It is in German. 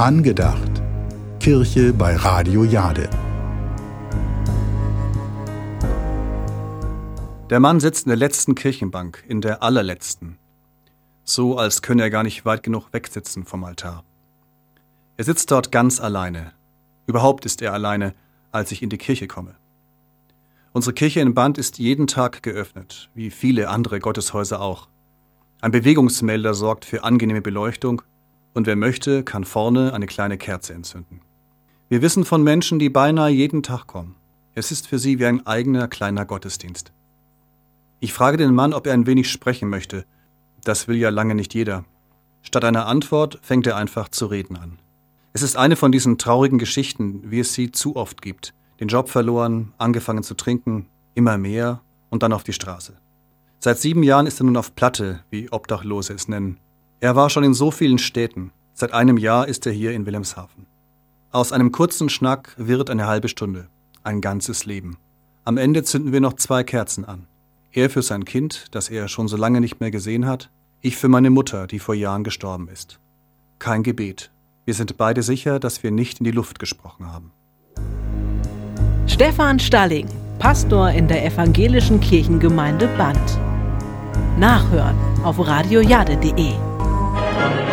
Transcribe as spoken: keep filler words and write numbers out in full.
Angedacht. Kirche bei Radio Jade. Der Mann sitzt in der letzten Kirchenbank, in der allerletzten. So, als könne er gar nicht weit genug wegsitzen vom Altar. Er sitzt dort ganz alleine. Überhaupt ist er alleine, als ich in die Kirche komme. Unsere Kirche in Band ist jeden Tag geöffnet, wie viele andere Gotteshäuser auch. Ein Bewegungsmelder sorgt für angenehme Beleuchtung und wer möchte, kann vorne eine kleine Kerze entzünden. Wir wissen von Menschen, die beinahe jeden Tag kommen. Es ist für sie wie ein eigener kleiner Gottesdienst. Ich frage den Mann, ob er ein wenig sprechen möchte. Das will ja lange nicht jeder. Statt einer Antwort fängt er einfach zu reden an. Es ist eine von diesen traurigen Geschichten, wie es sie zu oft gibt. Den Job verloren, angefangen zu trinken, immer mehr und dann auf die Straße. Seit sieben Jahren ist er nun auf Platte, wie Obdachlose es nennen. Er war schon in so vielen Städten. Seit einem Jahr ist er hier in Wilhelmshaven. Aus einem kurzen Schnack wird eine halbe Stunde. Ein ganzes Leben. Am Ende zünden wir noch zwei Kerzen an. Er für sein Kind, das er schon so lange nicht mehr gesehen hat. Ich für meine Mutter, die vor Jahren gestorben ist. Kein Gebet. Wir sind beide sicher, dass wir nicht in die Luft gesprochen haben. Stefan Stalling, Pastor in der evangelischen Kirchengemeinde Band. Nachhören auf radiojade punkt de.